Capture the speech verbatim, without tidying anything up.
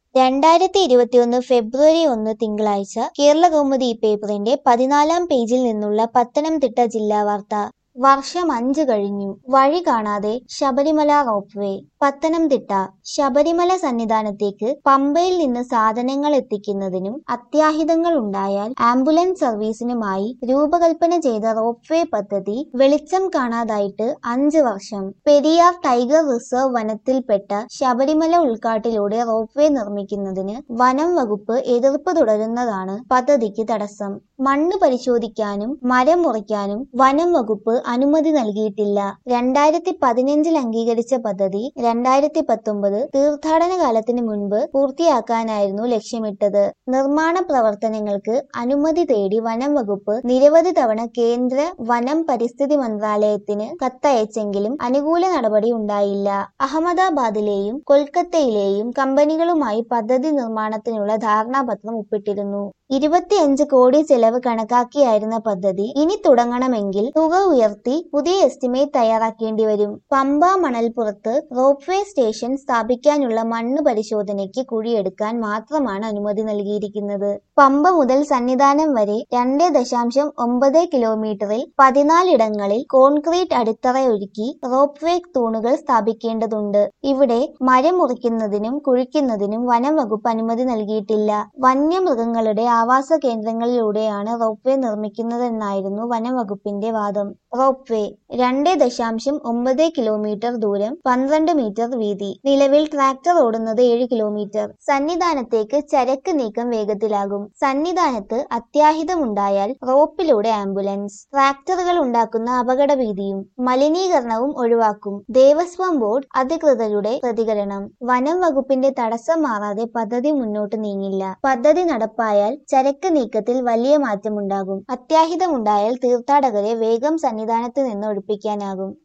രണ്ടായിരത്തി ഇരുപത്തിയൊന്ന് ഫെബ്രുവരി ഒന്ന് തിങ്കളാഴ്ച കേരളകൗമുദി പേപ്പറിന്റെ പതിനാലാം പേജിൽ നിന്നുള്ള പത്തനംതിട്ട ജില്ലാ വാർത്ത. വർഷം അഞ്ച് കഴിഞ്ഞു, വഴി കാണാതെ ശബരിമല റോപ്പ് വേ. പത്തനംതിട്ട. ശബരിമല സന്നിധാനത്തേക്ക് പമ്പയിൽ നിന്ന് സാധനങ്ങൾ എത്തിക്കുന്നതിനും അത്യാഹിതങ്ങൾ ഉണ്ടായാൽ ആംബുലൻസ് സർവീസിനുമായി രൂപകൽപ്പന ചെയ്ത റോപ്പ് വേ പദ്ധതി വെളിച്ചം കാണാതായിട്ട് അഞ്ച് വർഷം. പെരിയാർ ടൈഗർ റിസർവ് വനത്തിൽപ്പെട്ട ശബരിമല ഉൾക്കാട്ടിലൂടെ റോപ്പ് വേ നിർമ്മിക്കുന്നതിന് വനം വകുപ്പ് എതിർപ്പ് തുടരുന്നതാണ് പദ്ധതിക്ക് തടസ്സം. മണ്ണ് പരിശോധിക്കാനും മരം മുറിക്കാനും വനം വകുപ്പ് അനുമതി നൽകിയിട്ടില്ല. രണ്ടായിരത്തി പതിനഞ്ചിൽ അംഗീകരിച്ച പദ്ധതി രണ്ടായിരത്തി പത്തൊമ്പത് തീർത്ഥാടന കാലത്തിന് മുൻപ് പൂർത്തിയാക്കാനായിരുന്നു ലക്ഷ്യമിട്ടത്. നിർമ്മാണ പ്രവർത്തനങ്ങൾക്ക് അനുമതി തേടി വനം വകുപ്പ് നിരവധി തവണ കേന്ദ്ര വനം പരിസ്ഥിതി മന്ത്രാലയത്തിന് കത്തയച്ചെങ്കിലും അനുകൂല നടപടി ഉണ്ടായില്ല. അഹമ്മദാബാദിലെയും കൊൽക്കത്തയിലെയും കമ്പനികളുമായി പദ്ധതി നിർമ്മാണത്തിനുള്ള ധാരണാപത്രം ഒപ്പിട്ടിരുന്നു. ഇരുപത്തിയഞ്ച് കോടി ചെലവ് കണക്കാക്കിയായിരുന്ന പദ്ധതി ഇനി തുടങ്ങണമെങ്കിൽ തുക ഉയർത്തി പുതിയ എസ്റ്റിമേറ്റ് തയ്യാറാക്കേണ്ടി വരും. പമ്പ മണൽപ്പുറത്ത് റോപ്പ് വേ സ്റ്റേഷൻ സ്ഥാപിക്കാനുള്ള മണ്ണ് പരിശോധനയ്ക്ക് കുഴിയെടുക്കാൻ മാത്രമാണ് അനുമതി നൽകിയിരിക്കുന്നത്. പമ്പ മുതൽ സന്നിധാനം വരെ രണ്ട് ദശാംശം ഒമ്പത് കിലോമീറ്ററിൽ പതിനാലിടങ്ങളിൽ കോൺക്രീറ്റ് അടിത്തറയൊരുക്കി റോപ്പ് വേ തൂണുകൾ സ്ഥാപിക്കേണ്ടതുണ്ട്. ഇവിടെ മരം മുറിക്കുന്നതിനും കുഴിക്കുന്നതിനും വനം വകുപ്പ് അനുമതി നൽകിയിട്ടില്ല. വന്യമൃഗങ്ങളുടെ ആവാസ കേന്ദ്രങ്ങളിലൂടെയാണ് റോപ്പ് വേ നിർമ്മിക്കുന്നതെന്നായിരുന്നു വനം വകുപ്പിന്റെ വാദം. റോപ്പ് വേ രണ്ട് ദശാംശം ഒമ്പത് കിലോമീറ്റർ ദൂരം, പന്ത്രണ്ട് മീറ്റർ വീതി. നിലവിൽ ട്രാക്ടർ ഓടുന്നത് ഏഴ് കിലോമീറ്റർ. സന്നിധാനത്തേക്ക് ചരക്ക് നീക്കം വേഗത്തിലാകും. സന്നിധാനത്ത് അത്യാഹിതമുണ്ടായാൽ റോപ്പിലൂടെ ആംബുലൻസ്. ട്രാക്ടറുകൾ ഉണ്ടാക്കുന്ന അപകട ഭീതിയും മലിനീകരണവും ഒഴിവാക്കും. ദേവസ്വം ബോർഡ് അധികൃതരുടെ പ്രതികരണം. വനം വകുപ്പിന്റെ തടസ്സം മാറാതെ പദ്ധതി മുന്നോട്ട് നീങ്ങില്ല. പദ്ധതി നടപ്പായാൽ ചരക്ക് നീക്കത്തിൽ വലിയ മാറ്റമുണ്ടാകും. അത്യാഹിതമുണ്ടായാൽ തീർത്ഥാടകരെ വേഗം സന്നിധാനത്ത് നിന്ന് ഒഴിപ്പിക്കാനാകും.